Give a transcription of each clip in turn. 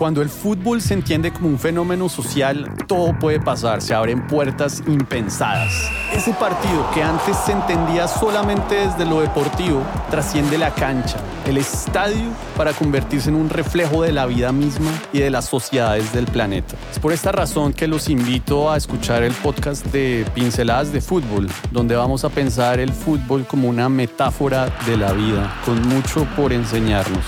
Cuando el fútbol se entiende como un fenómeno social, todo puede pasar, se abren puertas impensadas. Ese partido que antes se entendía solamente desde lo deportivo, trasciende la cancha, el estadio, para convertirse en un reflejo de la vida misma y de las sociedades del planeta. Es por esta razón que los invito a escuchar el podcast de Pinceladas de Fútbol, donde vamos a pensar el fútbol como una metáfora de la vida, con mucho por enseñarnos.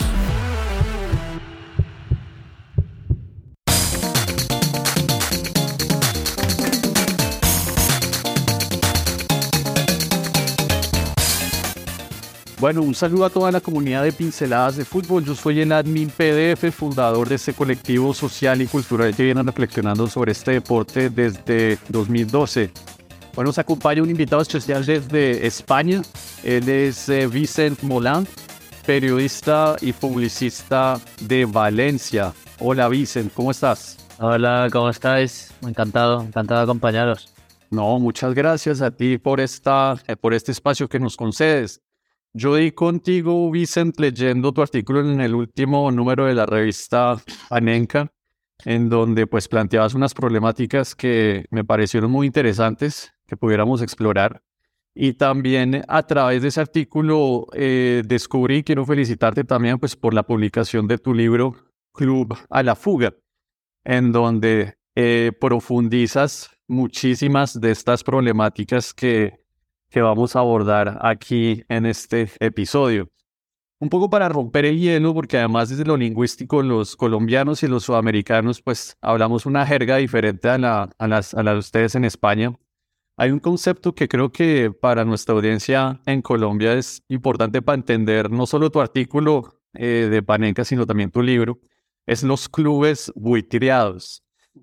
Bueno, un saludo a toda la comunidad de Pinceladas de Fútbol. Yo soy el admin PDF, fundador de este colectivo social y cultural que viene reflexionando sobre este deporte desde 2012. Bueno, nos acompaña un invitado especial desde España. Él es Vicent Molan, periodista y publicista de Valencia. Hola Vicent, ¿cómo estás? Hola, ¿cómo estáis? Encantado de acompañaros. No, muchas gracias a ti por este espacio que nos concedes. Yo di contigo, Vicent, leyendo tu artículo en el último número de la revista Panenka, en donde pues planteabas unas problemáticas que me parecieron muy interesantes, que pudiéramos explorar. Y también a través de ese artículo descubrí, quiero felicitarte también pues por la publicación de tu libro Club a la Fuga, en donde profundizas muchísimas de estas problemáticas que vamos a abordar aquí en este episodio. Un poco para romper el hielo, porque además desde lo lingüístico los colombianos y los sudamericanos pues hablamos una jerga diferente a la de ustedes en España. Hay un concepto que creo que para nuestra audiencia en Colombia es importante para entender no solo tu artículo de Panenka, sino también tu libro, es los clubes buitriados.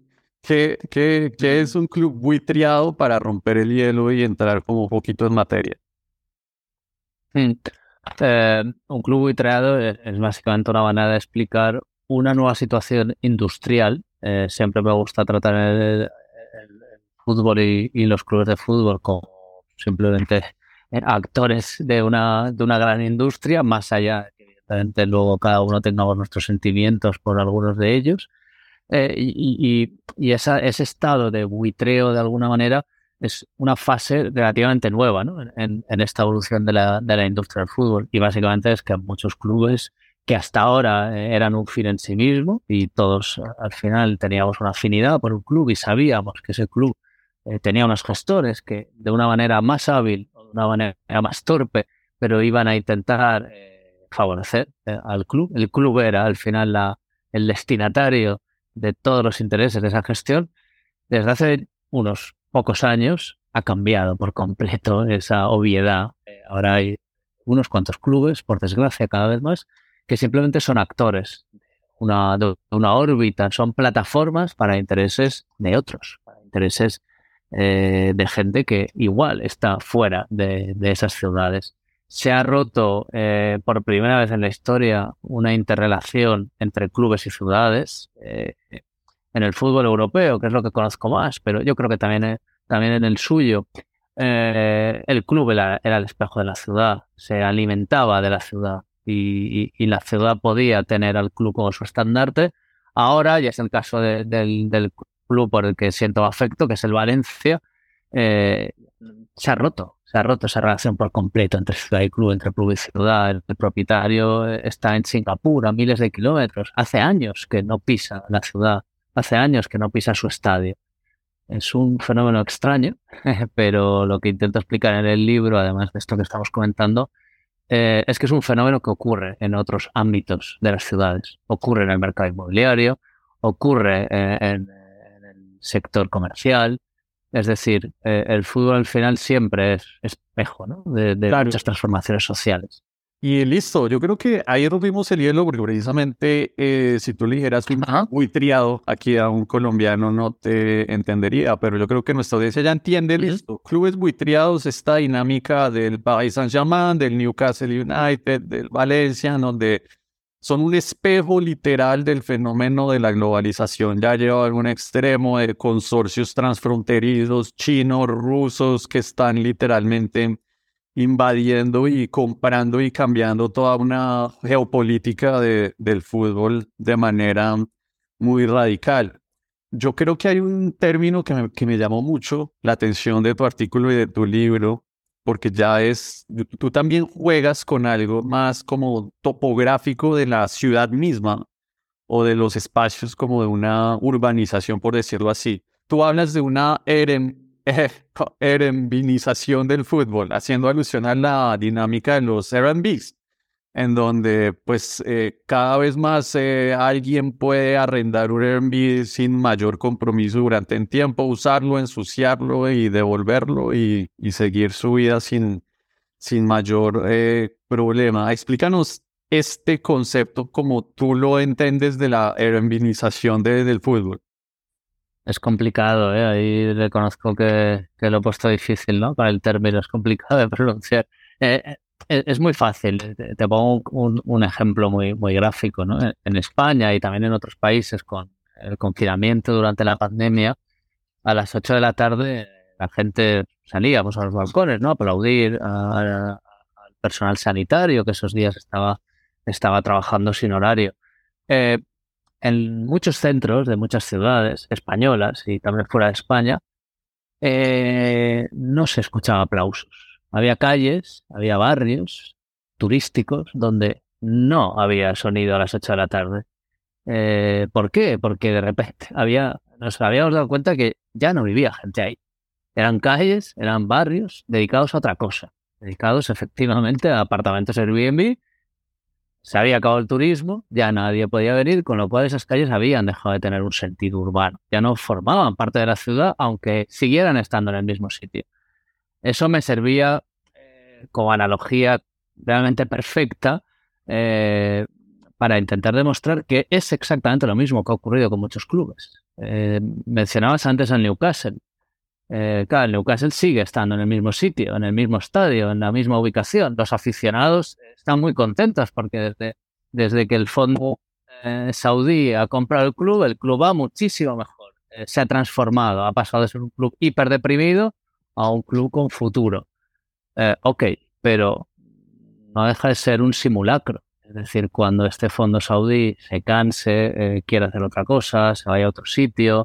¿Qué es un club buitriado para romper el hielo y entrar como un poquito en materia? Un club buitrado es básicamente una manera de explicar una nueva situación industrial. Siempre me gusta tratar el fútbol y los clubes de fútbol como simplemente actores de una gran industria, más allá de que evidentemente luego cada uno tengamos nuestros sentimientos por algunos de ellos. Y ese estado de buitreo, de alguna manera, es una fase relativamente nueva, ¿no? en esta evolución de la industria del fútbol. Y básicamente es que muchos clubes que hasta ahora eran un fin en sí mismo y todos al final teníamos una afinidad por un club y sabíamos que ese club tenía unos gestores que de una manera más hábil o de una manera más torpe, pero iban a intentar favorecer al club. El club era al final el destinatario de todos los intereses de esa gestión. Desde hace unos pocos años ha cambiado por completo esa obviedad. Ahora hay unos cuantos clubes, por desgracia cada vez más, que simplemente son actores de una órbita, son plataformas para intereses de otros, para intereses de gente que igual está fuera de esas ciudades. Se ha roto por primera vez en la historia una interrelación entre clubes y ciudades en el fútbol europeo, que es lo que conozco más, pero yo creo que también en el suyo. El club era el espejo de la ciudad, se alimentaba de la ciudad y la ciudad podía tener al club como su estandarte. Ahora, y es el caso del club por el que siento afecto, que es el Valencia, se ha roto esa relación por completo entre ciudad y club, entre club y ciudad. El propietario está en Singapur a miles de kilómetros. Hace años que no pisa la ciudad, hace años que no pisa su estadio. Es un fenómeno extraño, pero lo que intento explicar en el libro, además de esto que estamos comentando, es que es un fenómeno que ocurre en otros ámbitos de las ciudades. Ocurre en el mercado inmobiliario, ocurre en el sector comercial. Es decir, el fútbol al final siempre es espejo, ¿no? de Claro. Muchas transformaciones sociales. Y listo, yo creo que ahí rompimos el hielo porque precisamente si tú le dijeras un buitriado aquí a un colombiano no te entendería, pero yo creo que nuestra audiencia ya entiende, listo. Clubes buitriados, esta dinámica del Paris Saint-Germain, del Newcastle United, del Valencia, donde son un espejo literal del fenómeno de la globalización, ya lleva a algún extremo de consorcios transfronterizos, chinos, rusos, que están literalmente invadiendo y comprando y cambiando toda una geopolítica del fútbol de manera muy radical. Yo creo que hay un término que me llamó mucho la atención de tu artículo y de tu libro, porque tú también juegas con algo más como topográfico de la ciudad misma o de los espacios como de una urbanización, por decirlo así. Tú hablas de una erembinización del fútbol, haciendo alusión a la dinámica de los Airbnbs, en donde pues cada vez más alguien puede arrendar un Airbnb sin mayor compromiso durante un tiempo, usarlo, ensuciarlo y devolverlo y seguir su vida sin mayor problema. Explícanos este concepto como tú lo entiendes de la Airbnbización del fútbol. Es complicado, ¿eh? Ahí reconozco que lo he puesto difícil, ¿no? Para el término es complicado de pronunciar. Es muy fácil. Te pongo un ejemplo muy gráfico, ¿no? En España y también en otros países con el confinamiento durante la pandemia, a las 8 de la tarde la gente salía pues, a los balcones, ¿no? A aplaudir al personal sanitario que esos días estaba trabajando sin horario. En muchos centros de muchas ciudades españolas y también fuera de España no se escuchaba aplausos. Había calles, había barrios turísticos donde no había sonido a las 8 de la tarde. ¿Por qué? Porque de repente nos habíamos dado cuenta que ya no vivía gente ahí. Eran calles, eran barrios dedicados a otra cosa, dedicados efectivamente a apartamentos Airbnb. Se había acabado el turismo, ya nadie podía venir, con lo cual esas calles habían dejado de tener un sentido urbano. Ya no formaban parte de la ciudad, aunque siguieran estando en el mismo sitio. Eso me servía como analogía realmente perfecta para intentar demostrar que es exactamente lo mismo que ha ocurrido con muchos clubes. Mencionabas antes al Newcastle. Claro, el Newcastle sigue estando en el mismo sitio, en el mismo estadio, en la misma ubicación. Los aficionados están muy contentos porque desde que el fondo saudí ha comprado el club va muchísimo mejor. Se ha transformado, ha pasado de ser un club hiperdeprimido a un club con futuro. Ok, pero no deja de ser un simulacro. Es decir, cuando este fondo saudí se canse, quiera hacer otra cosa, se vaya a otro sitio,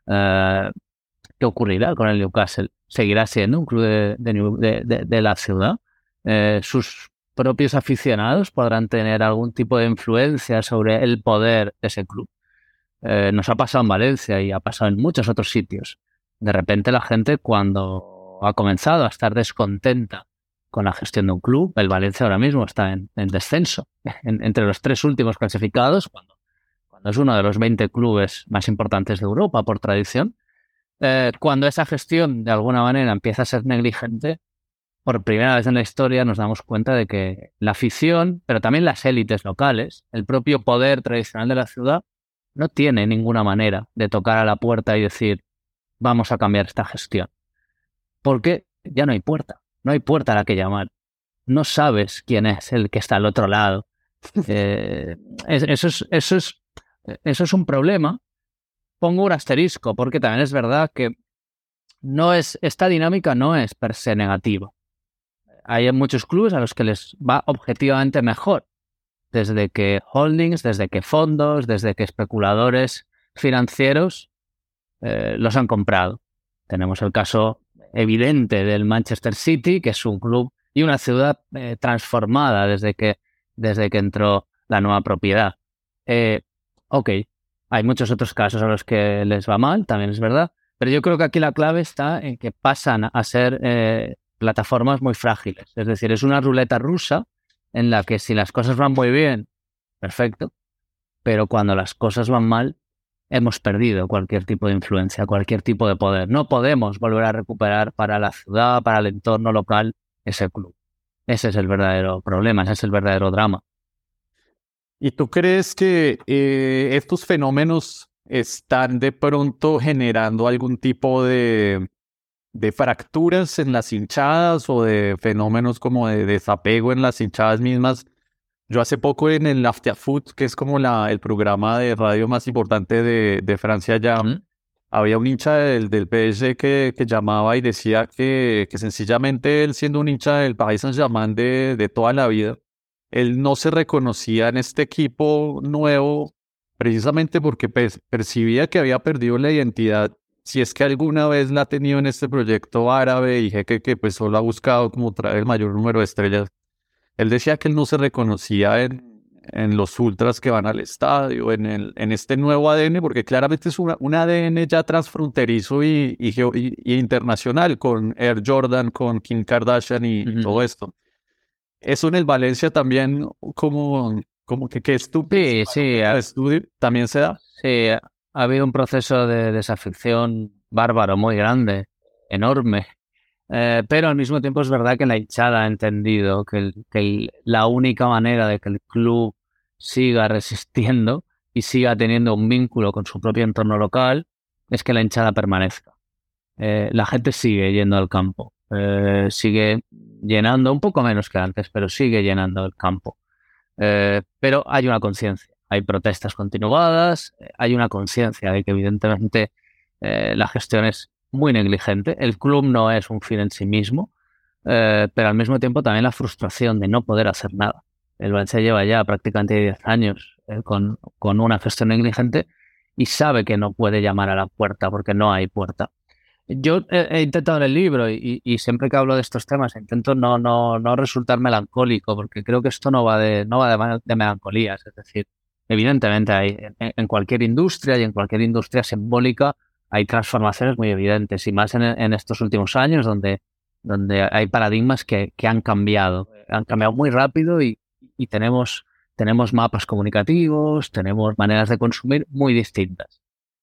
¿qué ocurrirá con el Newcastle? ¿Seguirá siendo un club de la ciudad? ¿Sus propios aficionados podrán tener algún tipo de influencia sobre el poder de ese club? Nos ha pasado en Valencia y ha pasado en muchos otros sitios. De repente la gente, cuando ha comenzado a estar descontenta con la gestión de un club, el Valencia ahora mismo está en descenso, entre los 3 últimos clasificados, cuando es uno de los 20 clubes más importantes de Europa por tradición. Cuando esa gestión de alguna manera empieza a ser negligente, por primera vez en la historia nos damos cuenta de que la afición, pero también las élites locales, el propio poder tradicional de la ciudad, no tiene ninguna manera de tocar a la puerta y decir vamos a cambiar esta gestión. Porque ya no hay puerta a la que llamar. No sabes quién es el que está al otro lado. Eso es un problema. Pongo un asterisco porque también es verdad que esta dinámica no es per se negativa. Hay muchos clubes a los que les va objetivamente mejor, desde que holdings, desde que fondos, desde que especuladores financieros los han comprado. Tenemos el caso evidente del Manchester City, que es un club y una ciudad transformada desde que entró la nueva propiedad. Ok. Hay muchos otros casos a los que les va mal, también es verdad, pero yo creo que aquí la clave está en que pasan a ser plataformas muy frágiles. Es decir, es una ruleta rusa en la que si las cosas van muy bien, perfecto, pero cuando las cosas van mal, hemos perdido cualquier tipo de influencia, cualquier tipo de poder. No podemos volver a recuperar para la ciudad, para el entorno local, ese club. Ese es el verdadero problema, ese es el verdadero drama. ¿Y tú crees que estos fenómenos están de pronto generando algún tipo de fracturas en las hinchadas o de fenómenos como de desapego en las hinchadas mismas? Yo hace poco en el Afterfoot, que es como el programa de radio más importante de Francia ya, había un hincha del PSG que llamaba y decía que sencillamente él, siendo un hincha del Paris Saint-Germain de toda la vida, él no se reconocía en este equipo nuevo precisamente porque percibía que había perdido la identidad, si es que alguna vez la ha tenido en este proyecto árabe y que pues solo ha buscado como traer el mayor número de estrellas. Él decía que él no se reconocía en los ultras que van al estadio, en este nuevo ADN, porque claramente es un ADN ya transfronterizo y internacional, con Air Jordan, con Kim Kardashian y todo esto. Eso en el Valencia también, como que es tu Sí, estudio, también se da. sí, ha habido un proceso de desafección bárbaro, muy grande, enorme. Pero al mismo tiempo es verdad que la hinchada ha entendido que la única manera de que el club siga resistiendo y siga teniendo un vínculo con su propio entorno local es que la hinchada permanezca. La gente sigue yendo al campo, sigue llenando, un poco menos que antes, pero sigue llenando el campo. Pero hay una conciencia, hay protestas continuadas, hay una conciencia de que evidentemente la gestión es muy negligente. El club no es un fin en sí mismo, pero al mismo tiempo también la frustración de no poder hacer nada. El Valencia lleva ya prácticamente 10 años con una gestión negligente y sabe que no puede llamar a la puerta porque no hay puerta. Yo he intentado en el libro y siempre que hablo de estos temas intento no resultar melancólico, porque creo que esto no va de melancolías. Es decir, evidentemente en cualquier industria y en cualquier industria simbólica hay transformaciones muy evidentes, y más en estos últimos años donde hay paradigmas que han cambiado muy rápido y tenemos mapas comunicativos, tenemos maneras de consumir muy distintas.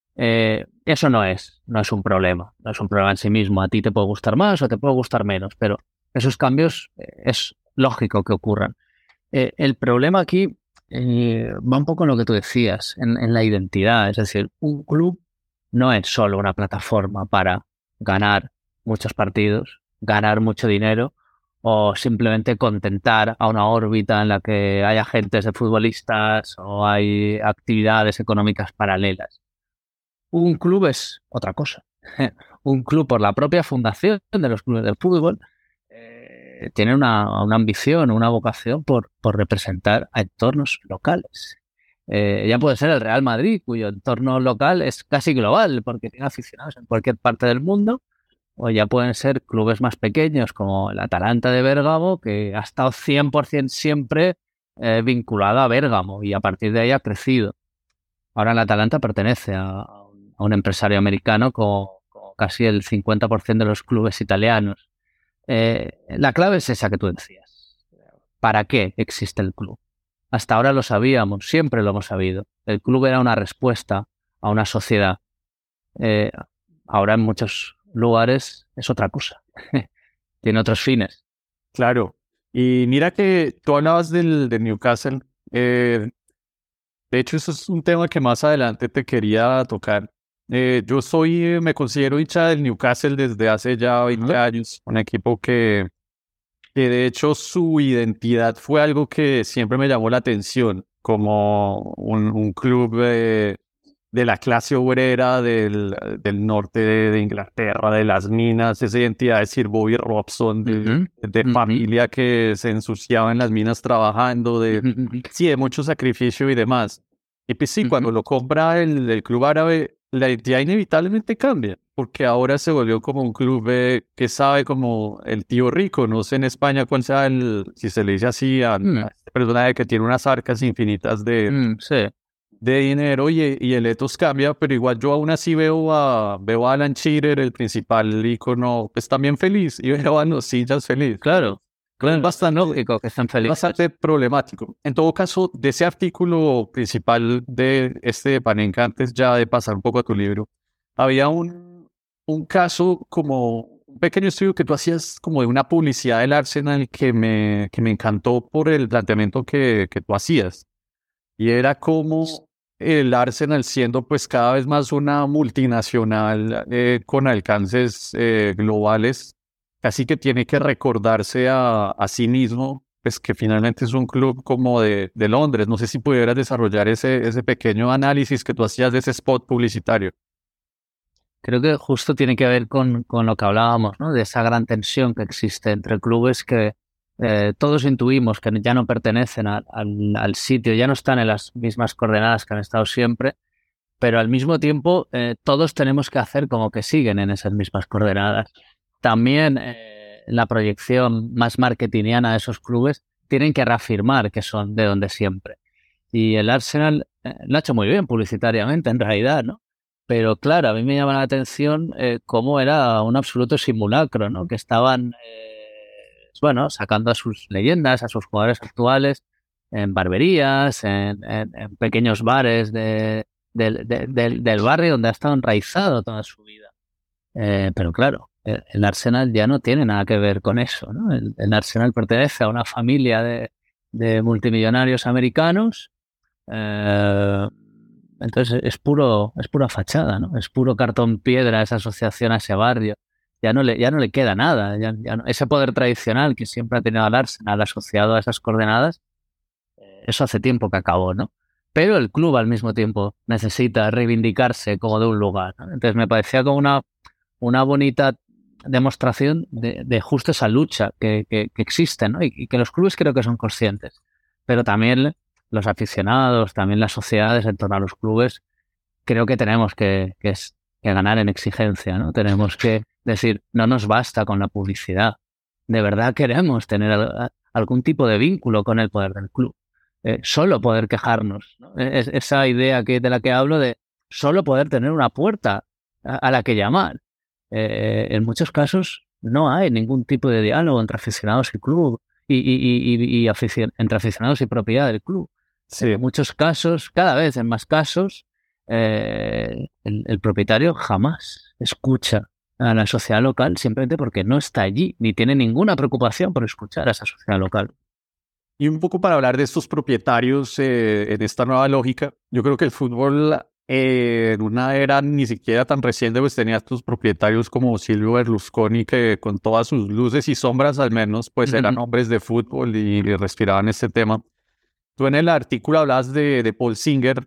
Eso no es un problema en sí mismo. A ti te puede gustar más o te puede gustar menos, pero esos cambios es lógico que ocurran. El problema aquí va un poco en lo que tú decías, en la identidad. Es decir, un club no es solo una plataforma para ganar muchos partidos, ganar mucho dinero o simplemente contentar a una órbita en la que hay agentes de futbolistas o hay actividades económicas paralelas. Un club es otra cosa. Un club, por la propia fundación de los clubes del fútbol, tiene una ambición, una vocación por representar a entornos locales. Ya puede ser el Real Madrid, cuyo entorno local es casi global, porque tiene aficionados en cualquier parte del mundo, o ya pueden ser clubes más pequeños, como el Atalanta de Bérgamo, que ha estado 100% siempre vinculado a Bérgamo, y a partir de ahí ha crecido. Ahora el Atalanta pertenece a un empresario americano con casi el 50% de los clubes italianos. La clave es esa que tú decías. ¿Para qué existe el club? Hasta ahora lo sabíamos, siempre lo hemos sabido. El club era una respuesta a una sociedad. Ahora en muchos lugares es otra cosa. Tiene otros fines. Claro. Y mira que tú hablabas del Newcastle. De hecho, eso es un tema que más adelante te quería tocar. Me considero hincha del Newcastle desde hace ya 20 años, un equipo que de hecho su identidad fue algo que siempre me llamó la atención, como un club de la clase obrera del norte de Inglaterra, de las minas, esa identidad de Sir Bobby Robson, de familia que se ensuciaba en las minas trabajando, sí, de mucho sacrificio y demás. Y pues sí, cuando lo compra el club árabe, la identidad inevitablemente cambia, porque ahora se volvió como un club que sabe como el tío rico. No sé en España cuál sea si se le dice así a esta persona que tiene unas arcas infinitas de dinero y el ethos cambia, pero igual yo aún así veo a Alan Shearer, el principal ícono, pues también feliz, y veo a los hinchas feliz. Claro. Es bastante lógico que estén felices. Bastante problemático. En todo caso, de ese artículo principal de de Panenka, antes ya de pasar un poco a tu libro, había un caso, como un pequeño estudio que tú hacías como de una publicidad del Arsenal que me encantó por el planteamiento que tú hacías. Y era como el Arsenal, siendo pues cada vez más una multinacional con alcances globales, casi que tiene que recordarse a sí mismo, pues que finalmente es un club como de Londres. No sé si pudieras desarrollar ese pequeño análisis que tú hacías de ese spot publicitario. Creo que justo tiene que ver con lo que hablábamos, ¿no? De esa gran tensión que existe entre clubes que todos intuimos que ya no pertenecen al sitio, ya no están en las mismas coordenadas que han estado siempre, pero al mismo tiempo todos tenemos que hacer como que siguen en esas mismas coordenadas. También la proyección más marketingiana de esos clubes tienen que reafirmar que son de donde siempre. Y el Arsenal lo ha hecho muy bien publicitariamente, en realidad, ¿no? Pero claro, a mí me llama la atención cómo era un absoluto simulacro, ¿no? Que estaban, bueno, sacando a sus leyendas, a sus jugadores actuales, en barberías, en pequeños bares del barrio donde ha estado enraizado toda su vida. Pero claro, el Arsenal ya no tiene nada que ver con eso, ¿no? El Arsenal pertenece a una familia de multimillonarios americanos. Entonces es pura fachada, ¿no? Es puro cartón piedra esa asociación a ese barrio. Ya no le queda nada. Ese poder tradicional que siempre ha tenido el Arsenal asociado a esas coordenadas, eso hace tiempo que acabó, ¿no? Pero el club al mismo tiempo necesita reivindicarse como de un lugar, ¿no? Entonces me parecía como una bonita demostración de justo esa lucha que existe, ¿no? Y que los clubes creo que son conscientes. Pero también los aficionados, también las sociedades en torno a los clubes, creo que tenemos que ganar en exigencia, ¿no? Tenemos que decir, no nos basta con la publicidad. De verdad queremos tener algún tipo de vínculo con el poder del club. Solo poder quejarnos, ¿no? Esa idea de la que hablo de solo poder tener una puerta a la que llamar. En muchos casos no hay ningún tipo de diálogo entre aficionados y club y entre aficionados y propiedad del club. Sí. En muchos casos, cada vez en más casos, el propietario jamás escucha a la sociedad local simplemente porque no está allí, ni tiene ninguna preocupación por escuchar a esa sociedad local. Y un poco para hablar de estos propietarios en esta nueva lógica, yo creo que el fútbol en una era ni siquiera tan reciente pues tenía estos propietarios como Silvio Berlusconi que con todas sus luces y sombras al menos pues eran hombres de fútbol y respiraban este tema. Tú en el artículo hablas de Paul Singer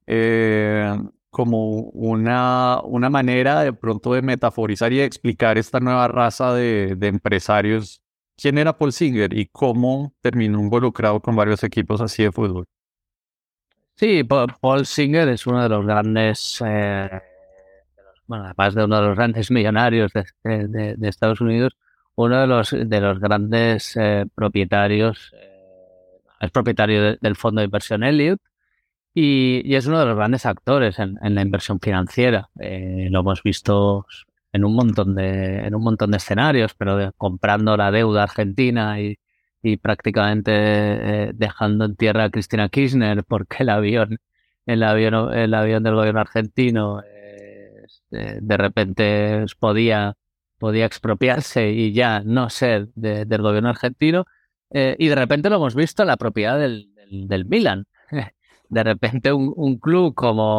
como una manera de pronto de metaforizar y de explicar esta nueva raza de empresarios. ¿Quién era Paul Singer y cómo terminó involucrado con varios equipos así de fútbol? Sí, Paul Singer es uno de los grandes, además de uno de los grandes millonarios de Estados Unidos, uno de los grandes propietarios, es propietario del fondo de inversión Elliott y es uno de los grandes actores en la inversión financiera. Lo hemos visto en un montón de escenarios, pero comprando la deuda argentina y prácticamente dejando en tierra a Cristina Kirchner porque el avión del gobierno argentino de repente podía expropiarse y ya no ser del gobierno argentino, y de repente lo hemos visto en la propiedad del Milan. De repente un club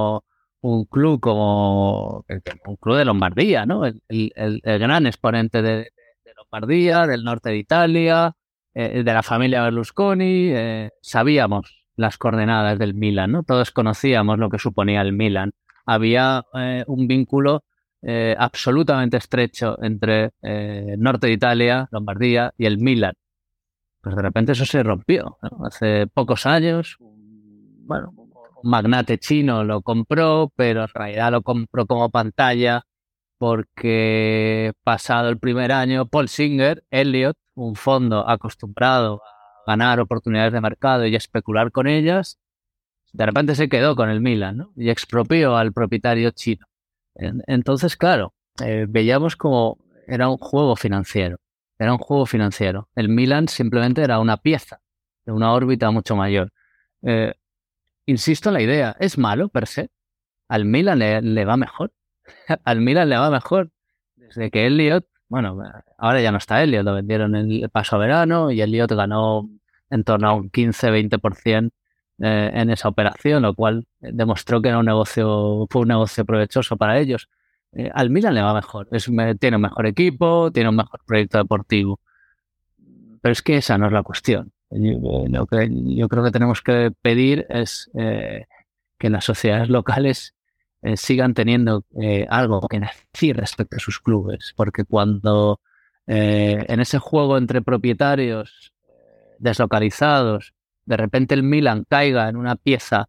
de Lombardía, ¿no? El gran exponente de Lombardía, del norte de Italia, de la familia Berlusconi. Sabíamos las coordenadas del Milan, ¿no? Todos conocíamos lo que suponía el Milan. Había un vínculo absolutamente estrecho entre norte de Italia, Lombardía y el Milan. Pues de repente eso se rompió, ¿no? Hace pocos años, un magnate chino lo compró, pero en realidad lo compró como pantalla porque pasado el primer año, Paul Singer, Elliott, un fondo acostumbrado a ganar oportunidades de mercado y a especular con ellas, de repente se quedó con el Milan, ¿no? Y expropió al propietario chino. Entonces, claro, veíamos como era un juego financiero. Era un juego financiero. El Milan simplemente era una pieza de una órbita mucho mayor. Insisto en la idea, ¿es malo per se? Al Milan le va mejor. Al Milan le va mejor. Desde que Elliott, ahora ya no está Elliott, lo vendieron el paso a verano y Elliott ganó en torno a un 15-20% en esa operación, lo cual demostró que fue un negocio provechoso para ellos. Al Milan le va mejor. Tiene un mejor equipo, tiene un mejor proyecto deportivo. Pero es que esa no es la cuestión. Lo que yo creo que tenemos que pedir es que las sociedades locales sigan teniendo algo que decir respecto a sus clubes, porque cuando En ese juego entre propietarios deslocalizados, de repente el Milan caiga en una pieza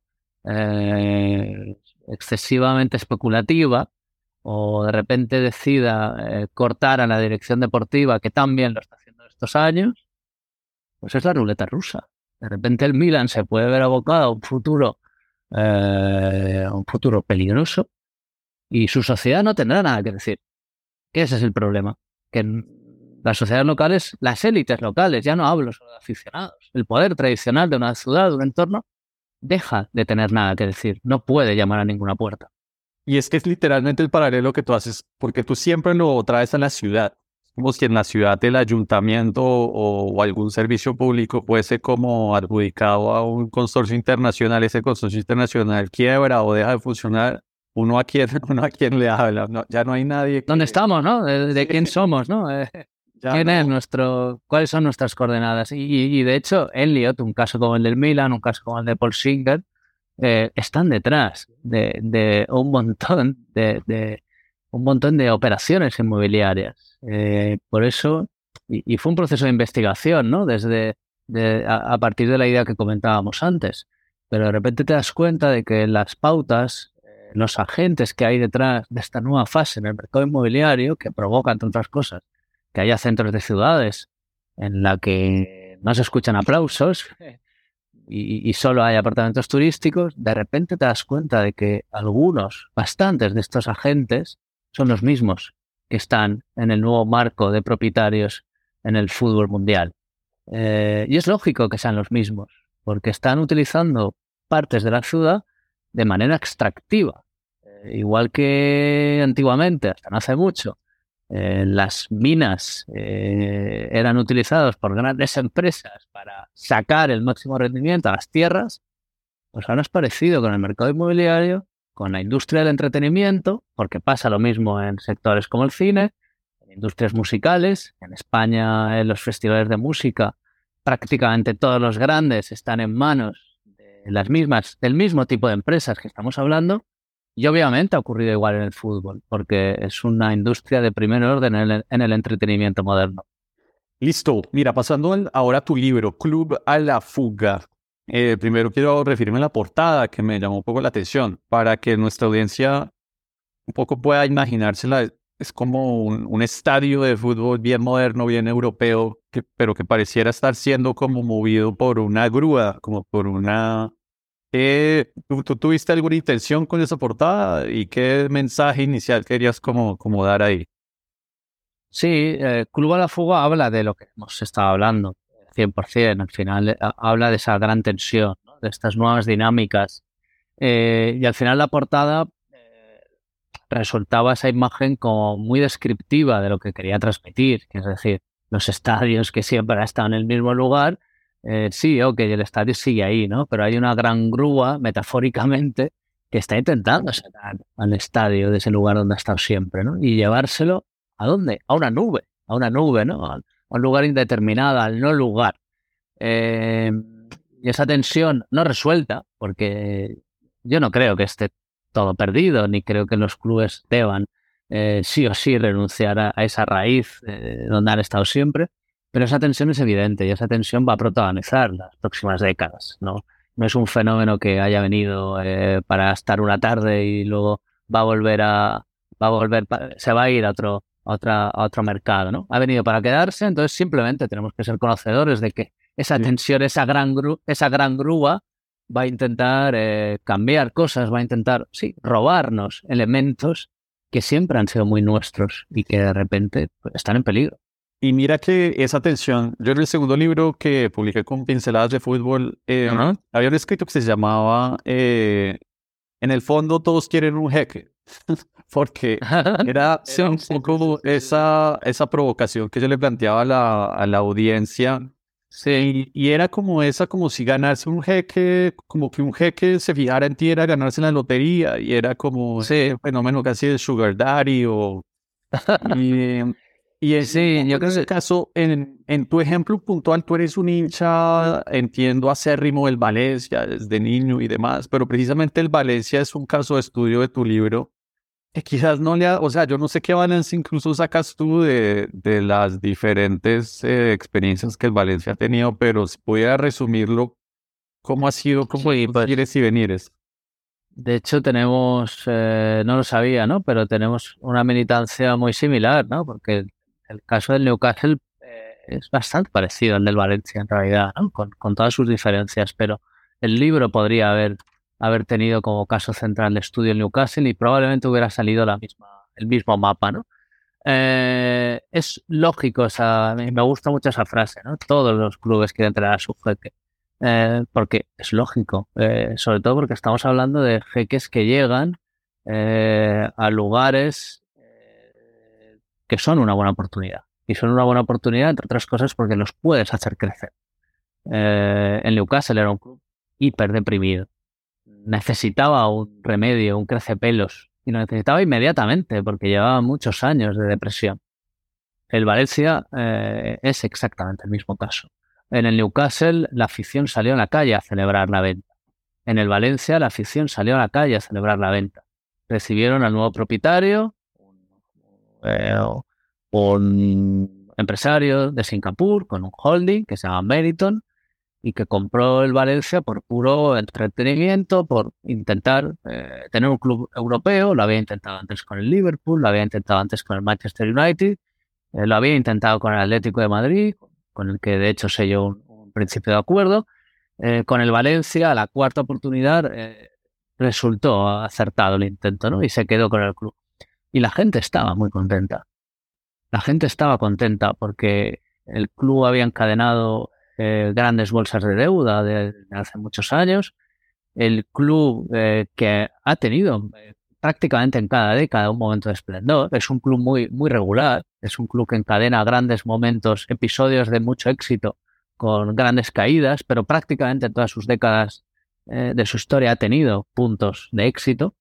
excesivamente especulativa, o de repente decida cortar a la dirección deportiva, que también lo está haciendo estos años, pues es la ruleta rusa. De repente el Milan se puede ver abocado a un futuro peligroso, y su sociedad no tendrá nada que decir. Que ese es el problema. Que las sociedades locales, las élites locales, ya no hablo solo de aficionados, el poder tradicional de una ciudad, de un entorno, deja de tener nada que decir. No puede llamar a ninguna puerta. Y es que es literalmente el paralelo que tú haces, porque tú siempre lo traes a la ciudad. Como si en la ciudad el ayuntamiento o algún servicio público fuese como adjudicado a un consorcio internacional. Ese consorcio internacional quiebra o deja de funcionar. Uno a quién le habla. No, ya no hay nadie. ¿Dónde estamos, no? ¿De quién somos, no? ¿Quién no. es nuestro? ¿Cuáles son nuestras coordenadas? Y de hecho, Elliot, un caso como el del Milan, un caso como el de Paul Singer, están detrás de un montón de operaciones inmobiliarias. Por eso, y fue un proceso de investigación, ¿no? A partir de la idea que comentábamos antes. Pero de repente te das cuenta de que las pautas, los agentes que hay detrás de esta nueva fase en el mercado inmobiliario, que provoca, entre otras cosas, que haya centros de ciudades en la que no se escuchan aplausos y solo hay apartamentos turísticos, de repente te das cuenta de que bastantes de estos agentes son los mismos que están en el nuevo marco de propietarios en el fútbol mundial. Y es lógico que sean los mismos, porque están utilizando partes de la ciudad de manera extractiva. Igual que antiguamente, hasta no hace mucho, las minas eran utilizadas por grandes empresas para sacar el máximo rendimiento a las tierras, pues ahora es parecido con el mercado inmobiliario, con la industria del entretenimiento, porque pasa lo mismo en sectores como el cine, en industrias musicales. En España, en los festivales de música, prácticamente todos los grandes están en manos de del mismo tipo de empresas que estamos hablando. Y obviamente ha ocurrido igual en el fútbol, porque es una industria de primer orden en el entretenimiento moderno. Listo. Mira, pasando ahora a tu libro, Club a la Fuga. Primero quiero referirme a la portada, que me llamó un poco la atención, para que nuestra audiencia un poco pueda imaginársela. Es como un estadio de fútbol bien moderno, bien europeo, pero que pareciera estar siendo como movido por una grúa, como por una... ¿Tú tuviste alguna intención con esa portada y qué mensaje inicial querías como dar ahí? Sí, Club a la Fuga habla de lo que hemos estado hablando, 100%. Al final habla de esa gran tensión, ¿no? De estas nuevas dinámicas. Y al final la portada resultaba esa imagen como muy descriptiva de lo que quería transmitir, que es decir, los estadios que siempre han estado en el mismo lugar. Sí, ok, el estadio sigue ahí, ¿no? Pero hay una gran grúa, metafóricamente, que está intentando sacar al estadio de ese lugar donde ha estado siempre, ¿no? Y llevárselo, ¿a dónde? A una nube, ¿no? A un lugar indeterminado, al no lugar. Y esa tensión no resuelta, porque yo no creo que esté todo perdido, ni creo que los clubes deban sí o sí renunciar a esa raíz donde han estado siempre. Pero esa tensión es evidente y esa tensión va a protagonizar las próximas décadas, ¿no? No es un fenómeno que haya venido para estar una tarde y luego se va a ir a otro mercado, ¿no? Ha venido para quedarse, entonces simplemente tenemos que ser conocedores de que esa tensión, esa gran grúa va a intentar cambiar cosas, va a intentar, sí, robarnos elementos que siempre han sido muy nuestros y que de repente pues, están en peligro. Y mira que esa tensión, yo en el segundo libro que publiqué con Pinceladas de Fútbol, había un escrito que se llamaba En el fondo todos quieren un jeque, porque era un poco esa provocación que yo le planteaba a la audiencia. Sí, y era como si ganarse un jeque, como que un jeque se fijara en ti, era ganarse la lotería, y era como ese fenómeno casi de Sugar Daddy Y sí, yo creo que en caso, en tu ejemplo puntual, tú eres un hincha, entiendo, acérrimo del Valencia desde niño y demás, pero precisamente el Valencia es un caso de estudio de tu libro, Quizás no o sea, yo no sé qué balance incluso sacas tú de las diferentes experiencias que el Valencia ha tenido, pero si pudiera resumirlo, ¿cómo ha sido como Sí, esos pues ires y venires? de hecho tenemos, no lo sabía, ¿no? Pero tenemos una militancia muy similar, ¿no? Porque el caso del Newcastle es bastante parecido al del Valencia en realidad, ¿no? Con todas sus diferencias, pero el libro podría haber tenido como caso central de estudio el Newcastle y probablemente hubiera salido el mismo mapa, ¿no? Es lógico, me gusta mucho esa frase, ¿no? Todos los clubes quieren traer a su jeque, porque es lógico, sobre todo porque estamos hablando de jeques que llegan a lugares que son una buena oportunidad. Y son una buena oportunidad, entre otras cosas, porque los puedes hacer crecer. El Newcastle era un club hiper deprimido. Necesitaba un remedio, un crecepelos, y lo necesitaba inmediatamente, porque llevaba muchos años de depresión. El Valencia es exactamente el mismo caso. En el Newcastle la afición salió a la calle a celebrar la venta. En el Valencia la afición salió a la calle a celebrar la venta. Recibieron al nuevo propietario, eh, un empresario de Singapur con un holding que se llama Meriton y que compró el Valencia por puro entretenimiento, por intentar tener un club europeo. Lo había intentado antes con el Liverpool, lo había intentado antes con el Manchester United, lo había intentado con el Atlético de Madrid, con el que de hecho selló un principio de acuerdo. Con el Valencia, a la cuarta oportunidad, resultó acertado el intento, ¿no? Y se quedó con el club. Y la gente estaba muy contenta. La gente estaba contenta porque el club había encadenado grandes bolsas de deuda de hace muchos años. El club que ha tenido prácticamente en cada década un momento de esplendor. Es un club muy regular. Es un club que encadena grandes momentos, episodios de mucho éxito con grandes caídas, pero prácticamente en todas sus décadas de su historia ha tenido puntos de éxito.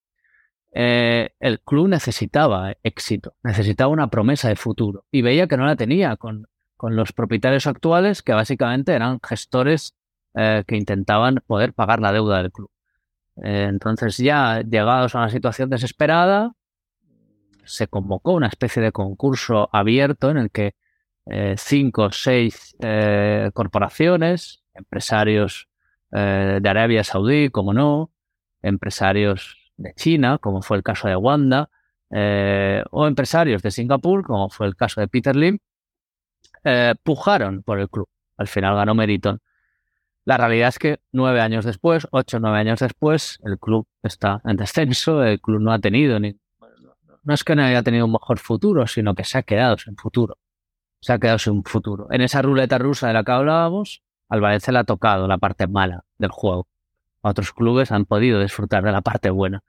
El club necesitaba éxito, necesitaba una promesa de futuro y veía que no la tenía con los propietarios actuales, que básicamente eran gestores que intentaban poder pagar la deuda del club. Entonces, ya llegados a una situación desesperada, se convocó una especie de concurso abierto en el que 5 o 6 corporaciones, empresarios de Arabia Saudí, como no, empresarios de China, como fue el caso de Wanda, o empresarios de Singapur, como fue el caso de Peter Lim, pujaron por el club. Al final ganó Meriton. La realidad es que 9 años después, 8 o 9 años después, el club está en descenso, el club no ha tenido no es que no haya tenido un mejor futuro, sino que se ha quedado sin futuro. Se ha quedado sin futuro. En esa ruleta rusa de la que hablábamos, al Valencia le ha tocado la parte mala del juego. Otros clubes han podido disfrutar de la parte buena.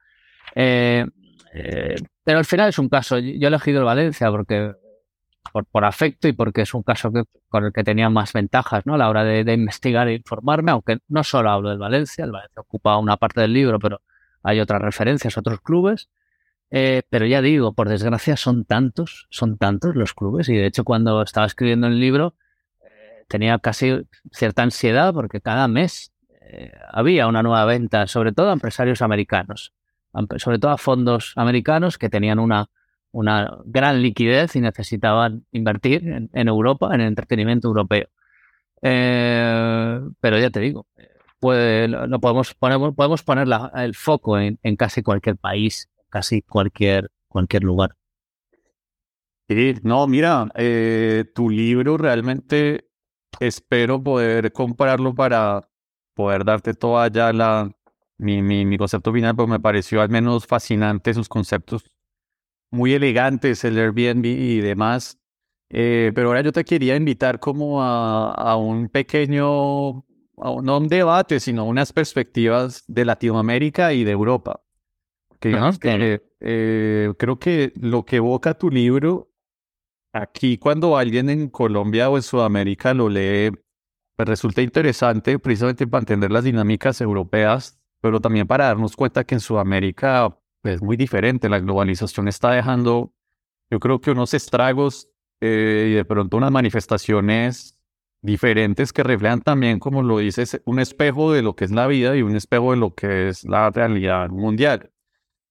Pero al final es un caso. Yo he elegido el Valencia porque por afecto y porque es un caso con el que tenía más ventajas, ¿no? A la hora de investigar e informarme, aunque no solo hablo del Valencia. El Valencia ocupa una parte del libro, pero hay otras referencias, otros clubes. Pero ya digo, por desgracia son tantos los clubes, y de hecho cuando estaba escribiendo el libro tenía casi cierta ansiedad porque cada mes había una nueva venta, sobre todo a empresarios americanos, sobre todo a fondos americanos que tenían una gran liquidez y necesitaban invertir en Europa, en el entretenimiento europeo. Pero ya te digo, podemos poner el foco en casi cualquier país, casi cualquier lugar. Sí, no, mira, tu libro realmente espero poder comprarlo para poder darte toda ya mi concepto final, pero me pareció al menos fascinante sus conceptos muy elegantes, el Airbnb y demás. Pero ahora yo te quería invitar como a un pequeño, no un debate, sino unas perspectivas de Latinoamérica y de Europa. Que digamos que creo que lo que evoca tu libro, aquí cuando alguien en Colombia o en Sudamérica lo lee, pues resulta interesante precisamente para entender las dinámicas europeas, pero también para darnos cuenta que en Sudamérica pues, es muy diferente. La globalización está dejando, yo creo que unos estragos y de pronto unas manifestaciones diferentes que reflejan también, como lo dices, un espejo de lo que es la vida y un espejo de lo que es la realidad mundial.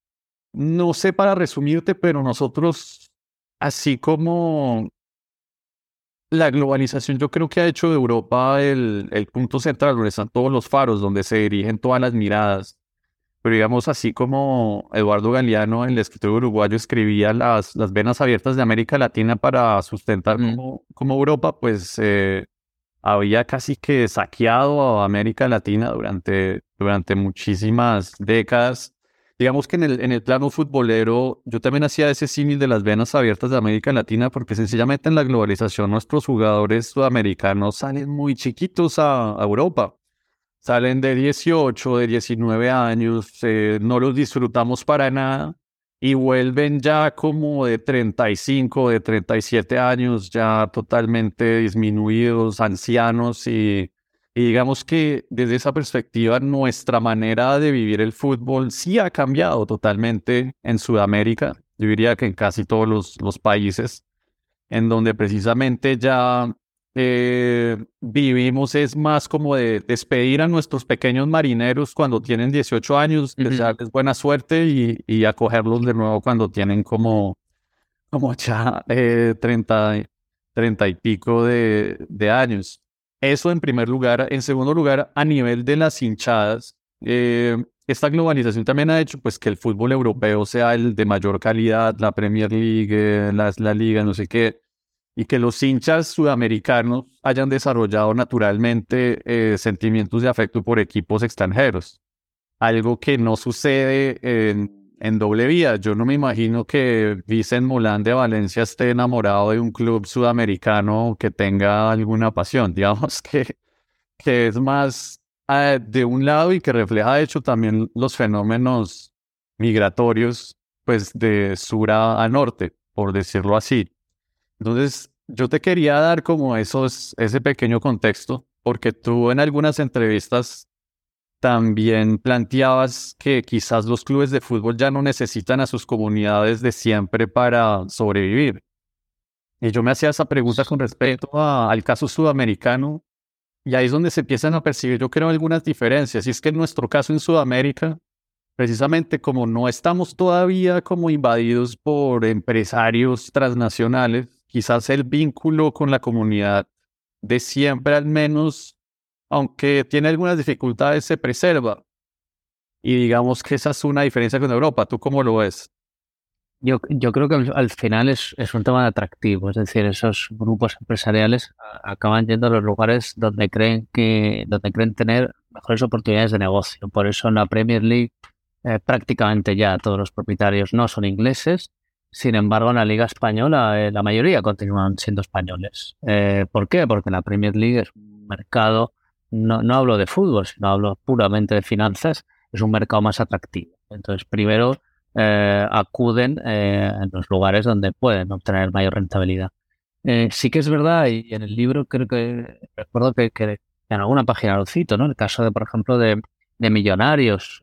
no sé para resumirte, pero nosotros, así como la globalización, yo creo que ha hecho de Europa el punto central, donde están todos los faros, donde se dirigen todas las miradas. Pero digamos, así como Eduardo Galeano, el escritor uruguayo, escribía las venas abiertas de América Latina para sustentar como Europa, pues había casi que saqueado a América Latina durante muchísimas décadas. Digamos que en el plano futbolero, yo también hacía ese símil de las venas abiertas de América Latina, porque sencillamente en la globalización nuestros jugadores sudamericanos salen muy chiquitos a Europa. Salen de 18, de 19 años, no los disfrutamos para nada y vuelven ya como de 35, de 37 años, ya totalmente disminuidos, ancianos y digamos que desde esa perspectiva nuestra manera de vivir el fútbol sí ha cambiado totalmente en Sudamérica. Yo diría que en casi todos los países en donde precisamente ya vivimos es más como de despedir a nuestros pequeños marineros cuando tienen 18 años, desearles buena suerte y acogerlos de nuevo cuando tienen como ya 30 y pico de años. Eso en primer lugar. En segundo lugar, a nivel de las hinchadas, esta globalización también ha hecho pues que el fútbol europeo sea el de mayor calidad, la Premier League, la Liga, no sé qué, y que los hinchas sudamericanos hayan desarrollado naturalmente sentimientos de afecto por equipos extranjeros. Algo que no sucede en doble vía. Yo no me imagino que Vicent Molán de Valencia esté enamorado de un club sudamericano que tenga alguna pasión. Digamos que es más de un lado y que refleja de hecho también los fenómenos migratorios pues de sur a norte, por decirlo así. Entonces, yo te quería dar como ese pequeño contexto, porque tú en algunas entrevistas también planteabas que quizás los clubes de fútbol ya no necesitan a sus comunidades de siempre para sobrevivir. Y yo me hacía esa pregunta con respecto al caso sudamericano, y ahí es donde se empiezan a percibir, yo creo, algunas diferencias. Y es que en nuestro caso en Sudamérica, precisamente como no estamos todavía como invadidos por empresarios transnacionales, quizás el vínculo con la comunidad de siempre al menos, aunque tiene algunas dificultades, se preserva. Y digamos que esa es una diferencia con Europa. ¿Tú cómo lo ves? Yo creo que al final es un tema de atractivo, es decir, esos grupos empresariales acaban yendo a los lugares donde creen tener mejores oportunidades de negocio. Por eso en la Premier League prácticamente ya todos los propietarios no son ingleses. Sin embargo, en la Liga Española la mayoría continúan siendo españoles. ¿Por qué? Porque la Premier League es un mercado, no hablo de fútbol, sino hablo puramente de finanzas, es un mercado más atractivo. Entonces, primero acuden en los lugares donde pueden obtener mayor rentabilidad. Sí que es verdad, y en el libro creo que recuerdo que en alguna página lo cito, ¿no? El caso de, por ejemplo, de Millonarios.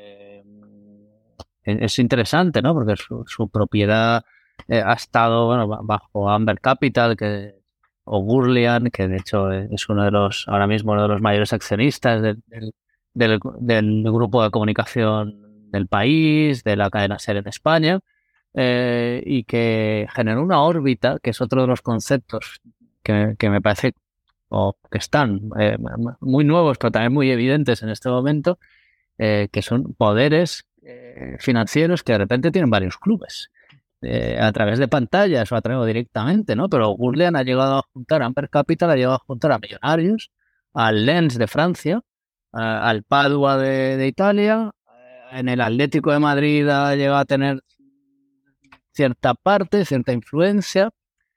Es interesante, ¿no? Porque su propiedad ha estado, bueno, bajo Amber Capital o Gurlian, que de hecho es ahora mismo uno de los mayores accionistas del grupo de comunicación del país, de la cadena SER en España, y que generó una órbita, que es otro de los conceptos que me parece o que están muy nuevos, pero también muy evidentes en este momento, que son poderes financieros que de repente tienen varios clubes a través de pantallas o directamente, ¿no? Pero Gurlian ha llegado a juntar, Amber Capital ha llegado a juntar a Millonarios, al Lens de Francia, al Padua de Italia, en el Atlético de Madrid ha llegado a tener cierta parte, cierta influencia.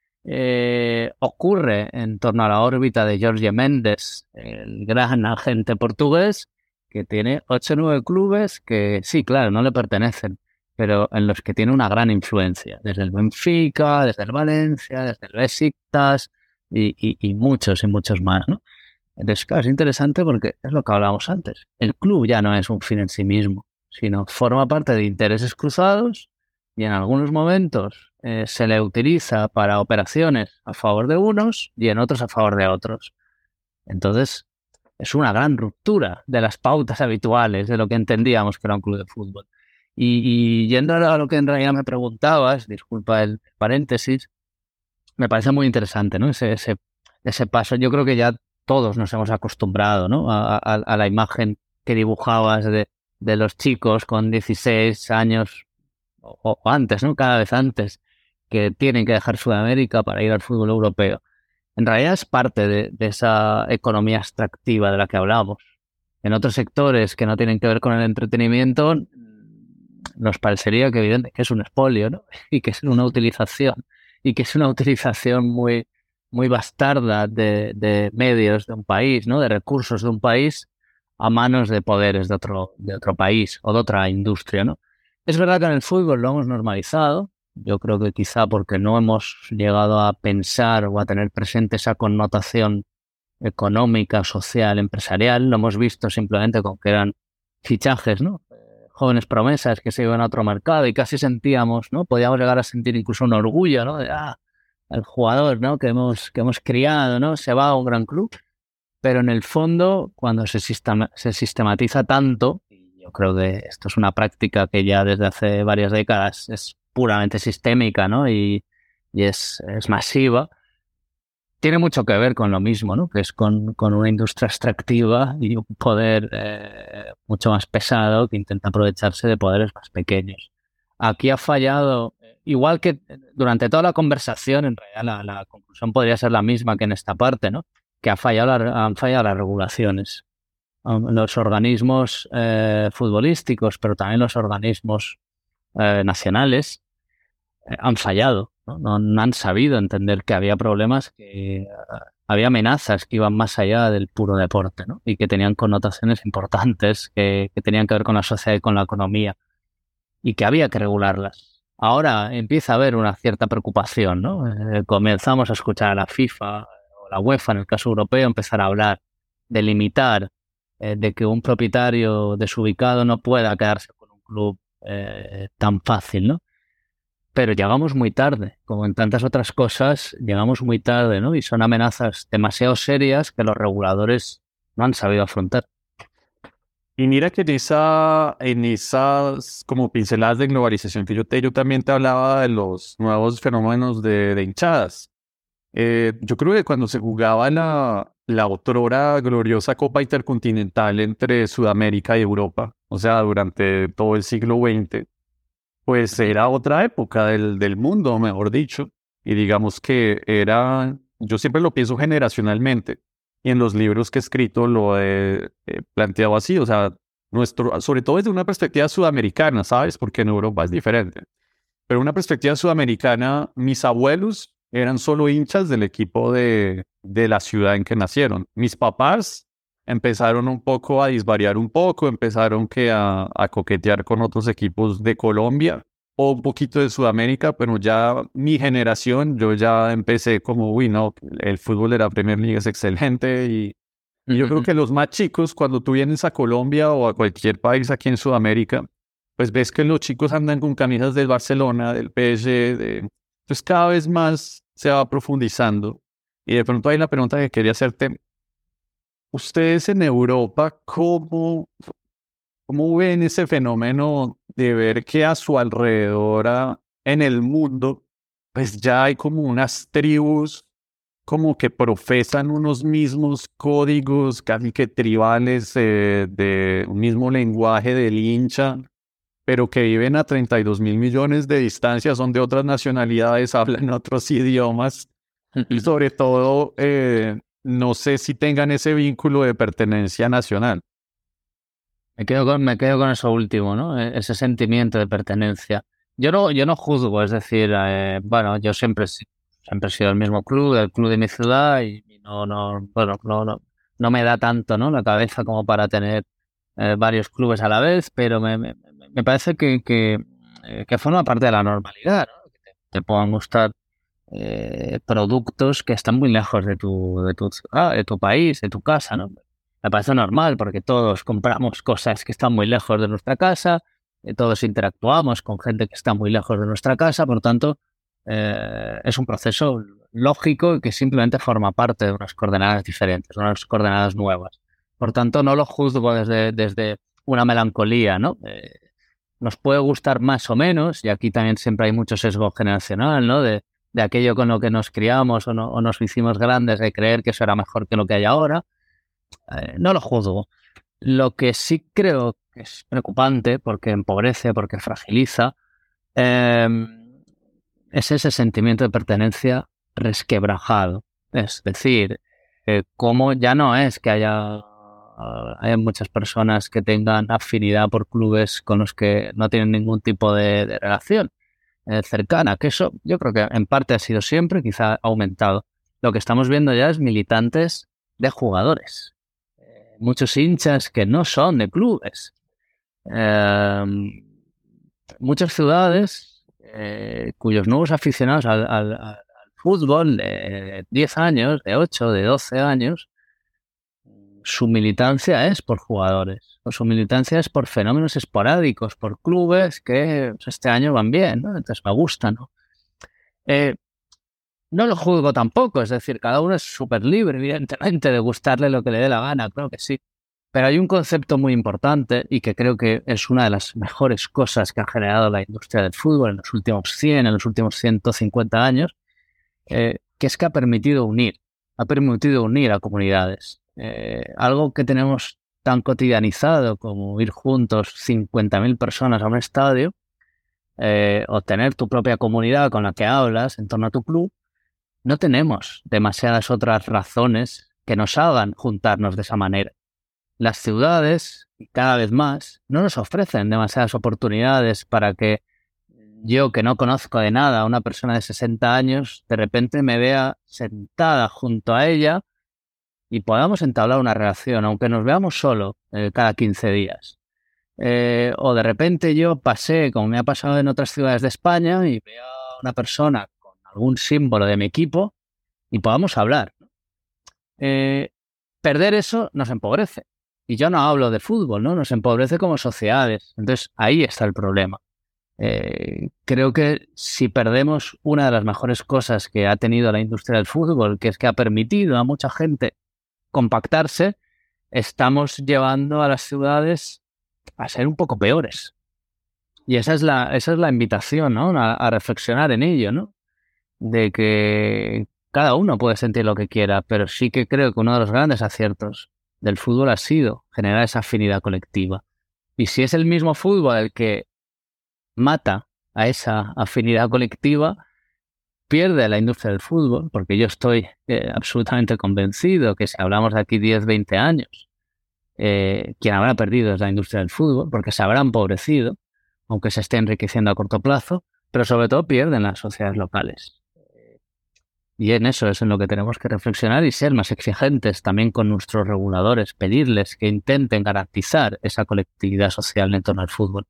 Ocurre en torno a la órbita de Jorge Mendes, el gran agente portugués, que tiene 8 o 9 clubes que sí, claro, no le pertenecen, pero en los que tiene una gran influencia, desde el Benfica, desde el Valencia, desde el Besiktas y muchos más, ¿no? Entonces, claro, es interesante porque es lo que hablábamos antes. El club ya no es un fin en sí mismo, sino forma parte de intereses cruzados y en algunos momentos se le utiliza para operaciones a favor de unos y en otros a favor de otros. Entonces, es una gran ruptura de las pautas habituales de lo que entendíamos que era un club de fútbol. Y yendo a lo que en realidad me preguntabas, disculpa el paréntesis, me parece muy interesante, ¿no? Ese paso. Yo creo que ya todos nos hemos acostumbrado, ¿no? A la imagen que dibujabas de los chicos con 16 años o antes, ¿no? Cada vez antes, que tienen que dejar Sudamérica para ir al fútbol europeo. En realidad es parte de esa economía extractiva de la que hablamos. En otros sectores que no tienen que ver con el entretenimiento, nos parecería que evidente que es un expolio, ¿no? Y que es una utilización. Y que es una utilización muy, muy bastarda de medios de un país, ¿no? De recursos de un país a manos de poderes de otro país o de otra industria, ¿no? Es verdad que en el fútbol lo hemos normalizado. Yo creo que quizá porque no hemos llegado a pensar o a tener presente esa connotación económica, social, empresarial. Lo hemos visto simplemente con que eran fichajes, ¿no? Jóvenes promesas que se iban a otro mercado y casi sentíamos, ¿no? Podíamos llegar a sentir incluso un orgullo, ¿no? De, el jugador, ¿no? Que hemos criado, ¿no? Se va a un gran club. Pero en el fondo, cuando se sistematiza tanto, y yo creo que esto es una práctica que ya desde hace varias décadas es puramente sistémica, ¿no? Y es masiva, tiene mucho que ver con lo mismo, ¿no? Que es con una industria extractiva y un poder mucho más pesado que intenta aprovecharse de poderes más pequeños. Aquí ha fallado, igual que durante toda la conversación, en realidad la conclusión podría ser la misma que en esta parte, ¿no? Que han fallado las regulaciones. Los organismos futbolísticos, pero también los organismos nacionales han fallado, ¿no? No han sabido entender que había problemas, que había amenazas que iban más allá del puro deporte, ¿no? Y que tenían connotaciones importantes que tenían que ver con la sociedad y con la economía y que había que regularlas. Ahora empieza a haber una cierta preocupación, ¿no? Comenzamos a escuchar a la FIFA o la UEFA, en el caso europeo, empezar a hablar de limitar, de que un propietario desubicado no pueda quedarse con un club tan fácil, ¿no? Pero llegamos muy tarde, como en tantas otras cosas, llegamos muy tarde, ¿no? Y son amenazas demasiado serias que los reguladores no han sabido afrontar. Y mira que en esas como pinceladas de globalización que yo también te hablaba de los nuevos fenómenos de hinchadas. Yo creo que cuando se jugaba la otrora gloriosa Copa Intercontinental entre Sudamérica y Europa, o sea, durante todo el siglo XX, pues era otra época del mundo, mejor dicho. Y digamos que yo siempre lo pienso generacionalmente. Y en los libros que he escrito lo he planteado así, o sea, sobre todo desde una perspectiva sudamericana, ¿sabes? Porque en Europa es diferente. Pero una perspectiva sudamericana, mis abuelos eran solo hinchas del equipo de la ciudad en que nacieron. Mis papás empezaron un poco a disvariar un poco, empezaron a coquetear con otros equipos de Colombia o un poquito de Sudamérica, pero ya mi generación, yo ya empecé como, uy, no, el fútbol de la Premier League es excelente y yo creo que los más chicos, cuando tú vienes a Colombia o a cualquier país aquí en Sudamérica, pues ves que los chicos andan con camisas del Barcelona, del PSG, pues cada vez más se va profundizando. Y de pronto hay una pregunta que quería hacerte. Ustedes en Europa, ¿cómo ven ese fenómeno de ver que a su alrededor, en el mundo, pues ya hay como unas tribus como que profesan unos mismos códigos casi que tribales de un mismo lenguaje del hincha, pero que viven a 32 mil millones de distancia, son de otras nacionalidades, hablan otros idiomas y sobre todo no sé si tengan ese vínculo de pertenencia nacional. Me quedo con eso último, ¿no? Ese sentimiento de pertenencia. Yo no juzgo, es decir, bueno, yo siempre he sido el mismo club, el club de mi ciudad y no me da tanto, ¿no? La cabeza como para tener varios clubes a la vez, pero me parece que forma parte de la normalidad, ¿no? Que te puedan gustar productos que están muy lejos de tu ciudad, de tu país, de tu casa, ¿no? Me parece normal porque todos compramos cosas que están muy lejos de nuestra casa, todos interactuamos con gente que está muy lejos de nuestra casa, por tanto, es un proceso lógico que simplemente forma parte de unas coordenadas diferentes, unas coordenadas nuevas. Por tanto, no lo juzgo desde una melancolía, ¿no? nos puede gustar más o menos, y aquí también siempre hay mucho sesgo generacional, ¿no? De aquello con lo que nos criamos o nos hicimos grandes, de creer que eso era mejor que lo que hay ahora. No lo juzgo. Lo que sí creo que es preocupante, porque empobrece, porque fragiliza, es ese sentimiento de pertenencia resquebrajado. Es decir, cómo ya no es que hay muchas personas que tengan afinidad por clubes con los que no tienen ningún tipo de relación cercana, que eso yo creo que en parte ha sido siempre, quizá ha aumentado. Lo que estamos viendo ya es militantes de jugadores. Muchos hinchas que no son de clubes. Muchas ciudades cuyos nuevos aficionados al fútbol de 10 años, de 8, de 12 años, su militancia es por jugadores, o su militancia es por fenómenos esporádicos, por clubes que pues, este año van bien, ¿no? Entonces me gusta, ¿no? No lo juzgo tampoco, es decir, cada uno es súper libre, evidentemente, de gustarle lo que le dé la gana, creo que sí. Pero hay un concepto muy importante y que creo que es una de las mejores cosas que ha generado la industria del fútbol en los últimos 100, en los últimos 150 años, que es que ha permitido unir a comunidades. Algo que tenemos tan cotidianizado como ir juntos 50.000 personas a un estadio, o tener tu propia comunidad con la que hablas en torno a tu club, no tenemos demasiadas otras razones que nos hagan juntarnos de esa manera. Las ciudades, y cada vez más, no nos ofrecen demasiadas oportunidades para que yo, que no conozco de nada a una persona de 60 años, de repente me vea sentada junto a ella y podamos entablar una relación, aunque nos veamos solo cada 15 días. O de repente yo pasé, como me ha pasado en otras ciudades de España, y veo a una persona con algún símbolo de mi equipo y podamos hablar. Perder eso nos empobrece. Y yo no hablo de fútbol, ¿no? Nos empobrece como sociedades. Entonces, ahí está el problema. Creo que si perdemos una de las mejores cosas que ha tenido la industria del fútbol, que es que ha permitido a mucha gente compactarse, estamos llevando a las ciudades a ser un poco peores. Y esa es la invitación, ¿no? A reflexionar en ello, ¿no? De que cada uno puede sentir lo que quiera, pero sí que creo que uno de los grandes aciertos del fútbol ha sido generar esa afinidad colectiva. Y si es el mismo fútbol el que mata a esa afinidad colectiva, pierde la industria del fútbol, porque yo estoy absolutamente convencido que si hablamos de aquí 10, 20 años, quien habrá perdido es la industria del fútbol, porque se habrá empobrecido, aunque se esté enriqueciendo a corto plazo, pero sobre todo pierden las sociedades locales. Y en eso es en lo que tenemos que reflexionar y ser más exigentes también con nuestros reguladores, pedirles que intenten garantizar esa colectividad social en torno al fútbol.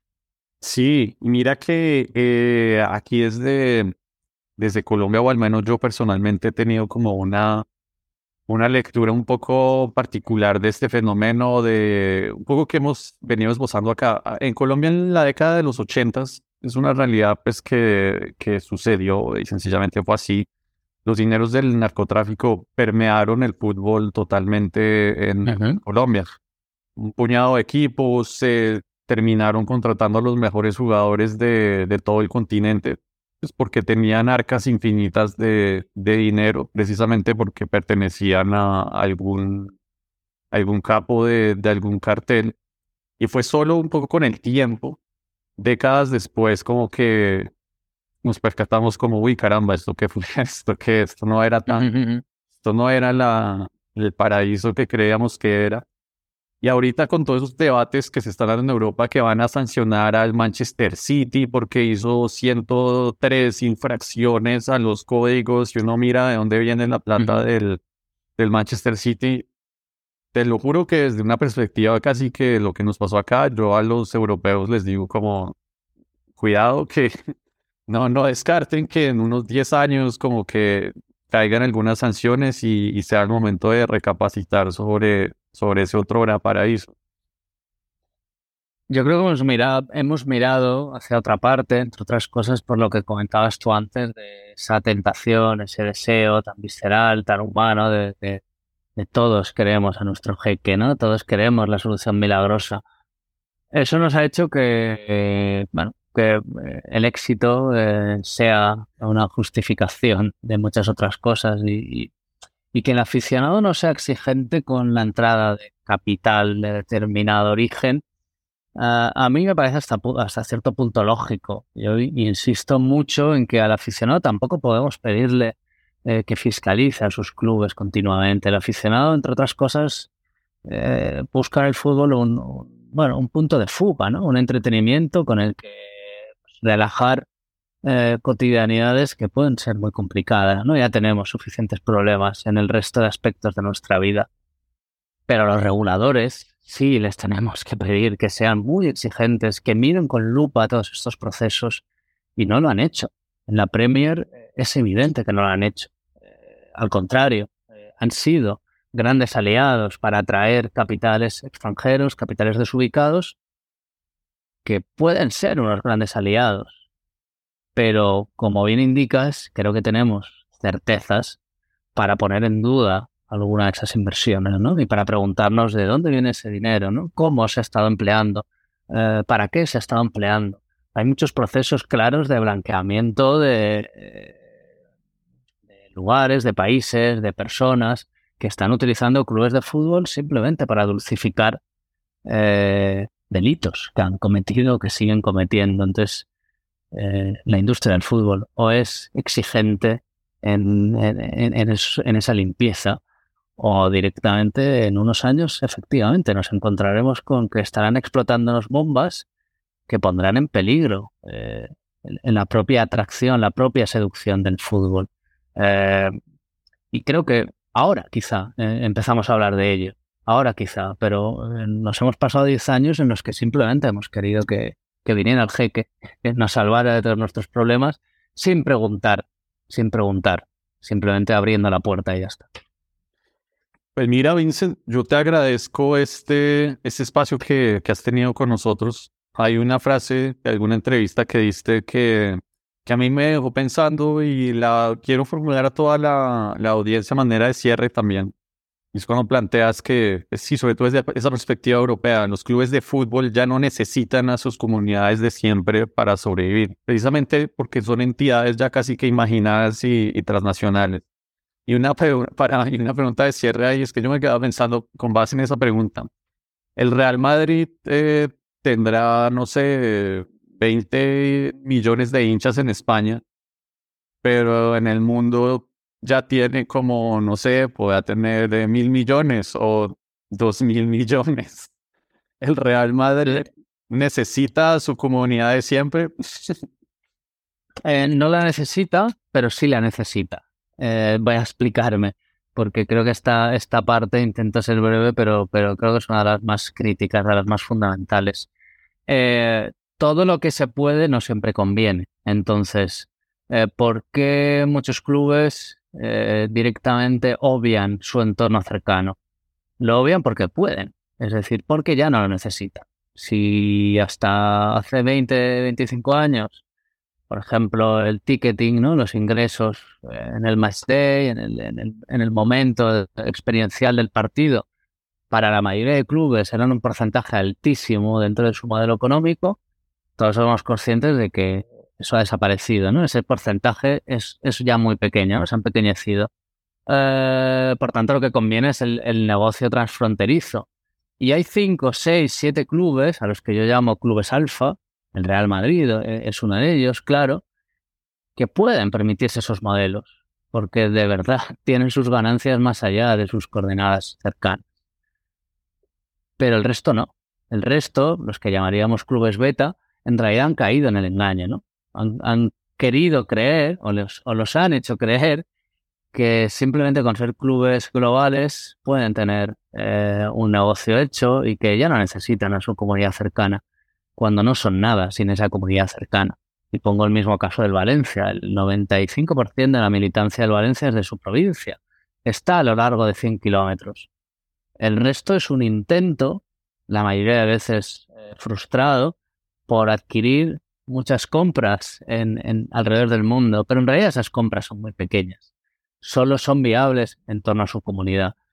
Sí, mira que aquí desde Colombia, o al menos yo personalmente he tenido como una lectura un poco particular de este fenómeno, de un poco que hemos venido esbozando acá. En Colombia en la década de los 80s es una realidad pues que sucedió y sencillamente fue así. Los dineros del narcotráfico permearon el fútbol totalmente en Colombia. Un puñado de equipos se terminaron contratando a los mejores jugadores de todo el continente, pues porque tenían arcas infinitas de dinero, precisamente porque pertenecían a algún capo de algún cartel. Y fue solo un poco con el tiempo, décadas después, como que nos percatamos como, uy, caramba, ¿esto qué fue? Esto no era esto no era el paraíso que creíamos que era. Y ahorita con todos esos debates que se están dando en Europa, que van a sancionar al Manchester City porque hizo 103 infracciones a los códigos, y uno mira de dónde viene la plata del Manchester City, te lo juro que desde una perspectiva casi que lo que nos pasó acá, yo a los europeos les digo como, cuidado que no descarten que en unos 10 años como que caigan algunas sanciones y sea el momento de recapacitar sobre ese otro gran paraíso. Yo creo que hemos mirado hacia otra parte, entre otras cosas, por lo que comentabas tú antes, de esa tentación, ese deseo tan visceral, tan humano, de todos queremos a nuestro jeque, ¿no? Todos queremos la solución milagrosa. Eso nos ha hecho que el éxito sea una justificación de muchas otras cosas y que el aficionado no sea exigente con la entrada de capital de determinado origen. A mí me parece hasta cierto punto lógico. Yo insisto mucho en que al aficionado tampoco podemos pedirle que fiscalice a sus clubes continuamente. El aficionado, entre otras cosas, busca en el fútbol un punto de fuga, ¿no? Un entretenimiento con el que relajar cotidianidades que pueden ser muy complicadas, ¿no? Ya tenemos suficientes problemas en el resto de aspectos de nuestra vida. Pero a los reguladores sí les tenemos que pedir que sean muy exigentes, que miren con lupa todos estos procesos y no lo han hecho. En la Premier es evidente que no lo han hecho. Al contrario, han sido grandes aliados para atraer capitales extranjeros, capitales desubicados, que pueden ser unos grandes aliados. Pero, como bien indicas, creo que tenemos certezas para poner en duda alguna de esas inversiones, ¿no? Y para preguntarnos de dónde viene ese dinero, ¿no? ¿Cómo se ha estado empleando? ¿Para qué se ha estado empleando? Hay muchos procesos claros de blanqueamiento de lugares, de países, de personas que están utilizando clubes de fútbol simplemente para dulcificar delitos que han cometido o que siguen cometiendo. Entonces, la industria del fútbol o es exigente en esa limpieza, o directamente en unos años efectivamente nos encontraremos con que estarán explotándonos bombas que pondrán en peligro en la propia atracción, la propia seducción del fútbol. Y creo que ahora quizá empezamos a hablar de ello, ahora quizá, pero nos hemos pasado 10 años en los que simplemente hemos querido que viniera el jeque, que nos salvara de todos nuestros problemas sin preguntar, simplemente abriendo la puerta y ya está. Pues mira, Vincent, yo te agradezco este espacio que has tenido con nosotros. Hay una frase de alguna entrevista que diste que a mí me dejó pensando y la quiero formular a toda la audiencia a manera de cierre también. Y es cuando planteas que, sí, sobre todo desde esa perspectiva europea, los clubes de fútbol ya no necesitan a sus comunidades de siempre para sobrevivir, precisamente porque son entidades ya casi que imaginadas y transnacionales. Y una pregunta de cierre ahí es que yo me quedaba pensando con base en esa pregunta. El Real Madrid tendrá, no sé, 20 millones de hinchas en España, pero en el mundo ya tiene como, no sé, puede tener 1.000 millones o 2.000 millones. ¿El Real Madrid necesita a su comunidad de siempre? No la necesita, pero sí la necesita. Voy a explicarme, porque creo que esta parte intento ser breve, pero creo que es una de las más críticas, de las más fundamentales. Todo lo que se puede no siempre conviene. Entonces, ¿por qué muchos clubes directamente obvian su entorno cercano? Lo obvian porque pueden, es decir, porque ya no lo necesitan. Si hasta hace 20, 25 años, por ejemplo, el ticketing, ¿no? Los ingresos en el match day, en el momento experiencial del partido, para la mayoría de clubes eran un porcentaje altísimo dentro de su modelo económico. Todos somos conscientes de que eso ha desaparecido, ¿no? Ese porcentaje es ya muy pequeño, ¿no? Se ha empequeñecido. Por tanto, lo que conviene es el negocio transfronterizo. Y hay 5, 6, 7 clubes, a los que yo llamo clubes alfa, el Real Madrid es uno de ellos, claro, que pueden permitirse esos modelos, porque de verdad tienen sus ganancias más allá de sus coordenadas cercanas. Pero el resto no. El resto, los que llamaríamos clubes beta, en realidad han caído en el engaño, ¿no? Han querido creer, o los han hecho creer, que simplemente con ser clubes globales pueden tener un negocio hecho y que ya no necesitan a su comunidad cercana, cuando no son nada sin esa comunidad cercana. Y pongo el mismo caso del Valencia. El 95% de la militancia del Valencia es de su provincia. Está a lo largo de 100 kilómetros. El resto es un intento, la mayoría de veces frustrado, por adquirir muchas compras alrededor del mundo, pero en realidad esas compras son muy pequeñas. Solo son viables en torno a su comunidad.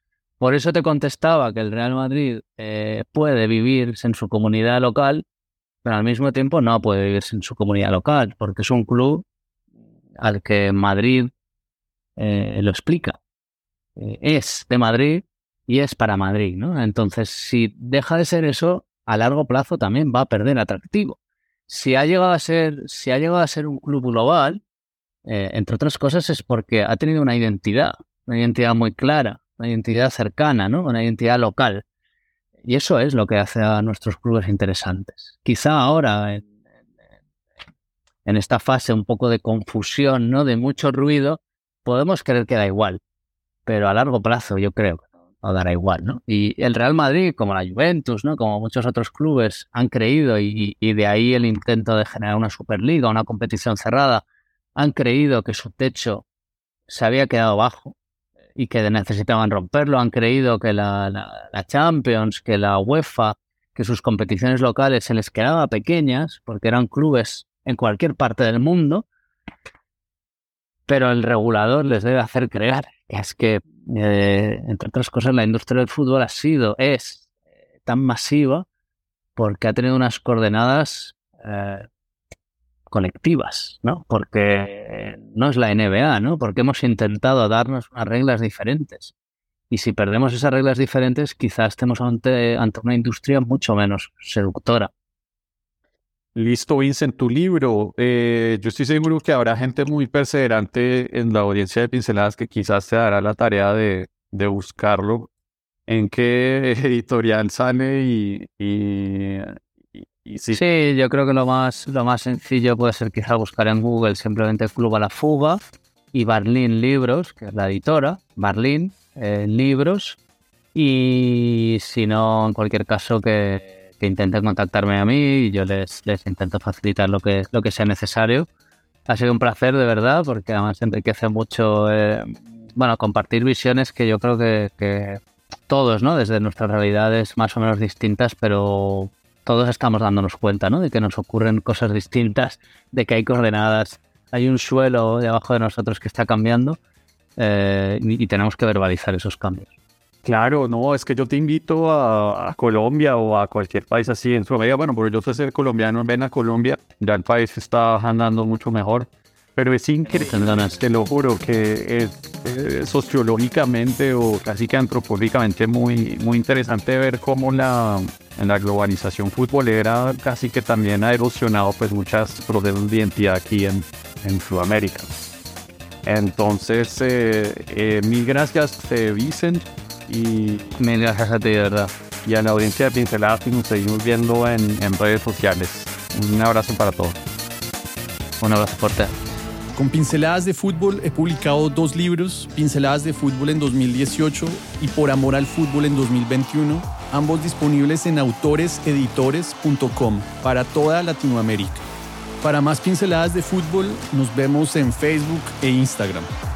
Por eso te contestaba que el Real Madrid puede vivir en su comunidad local, pero al mismo tiempo no puede vivir en su comunidad local, porque es un club al que Madrid lo explica. Es de Madrid y es para Madrid, ¿no? Entonces, si deja de ser eso, a largo plazo también va a perder atractivo. Si ha llegado a ser un club global, entre otras cosas es porque ha tenido una identidad muy clara, una identidad cercana, ¿no? Una identidad local. Y eso es lo que hace a nuestros clubes interesantes. Quizá ahora, en esta fase un poco de confusión, ¿no? De mucho ruido, podemos creer que da igual. Pero a largo plazo yo creo que no dará igual, ¿no? Y el Real Madrid, como la Juventus, ¿no? Como muchos otros clubes, han creído, y de ahí el intento de generar una Superliga, una competición cerrada, han creído que su techo se había quedado bajo y que necesitaban romperlo. Han creído que la Champions, que la UEFA, que sus competiciones locales se les quedaban pequeñas porque eran clubes en cualquier parte del mundo, pero el regulador les debe hacer creer que es que, entre otras cosas, la industria del fútbol es tan masiva porque ha tenido unas coordenadas colectivas, ¿no? Porque no es la NBA, ¿no? Porque hemos intentado darnos unas reglas diferentes. Y si perdemos esas reglas diferentes, quizás estemos ante una industria mucho menos seductora. Listo, Vincent, tu libro. Yo estoy seguro que habrá gente muy perseverante en la audiencia de Pinceladas que quizás se dará la tarea de buscarlo. ¿En qué editorial sale? Y sí, yo creo que lo más sencillo puede ser quizá buscar en Google simplemente Club a la Fuga y Barlín Libros, que es la editora, Barlín Libros, y si no, en cualquier caso que intenten contactarme a mí y yo les intento facilitar lo que sea necesario. Ha sido un placer, de verdad, porque además enriquece mucho compartir visiones que yo creo que todos, ¿no? Desde nuestras realidades más o menos distintas, pero todos estamos dándonos cuenta, ¿no? De que nos ocurren cosas distintas, de que hay coordenadas, hay un suelo debajo de nosotros que está cambiando y tenemos que verbalizar esos cambios. Claro, no, es que yo te invito a Colombia o a cualquier país así en Sudamérica. Bueno, porque yo soy ser colombiano, ven a Colombia, ya el país está andando mucho mejor. Pero es increíble, te lo juro, que es sociológicamente o casi que antropológicamente muy, muy interesante ver cómo en la globalización futbolera casi que también ha erosionado pues muchas procesos de identidad aquí en Sudamérica. Entonces, mil gracias, Vicent. Y mil gracias a ti, de verdad. Y a la audiencia de Pinceladas, y nos seguimos viendo en redes sociales. Un abrazo para todos. Un abrazo fuerte. Con Pinceladas de Fútbol he publicado 2 libros, Pinceladas de Fútbol en 2018 y Por Amor al Fútbol en 2021, ambos disponibles en autoreseditores.com para toda Latinoamérica. Para más Pinceladas de Fútbol, nos vemos en Facebook e Instagram.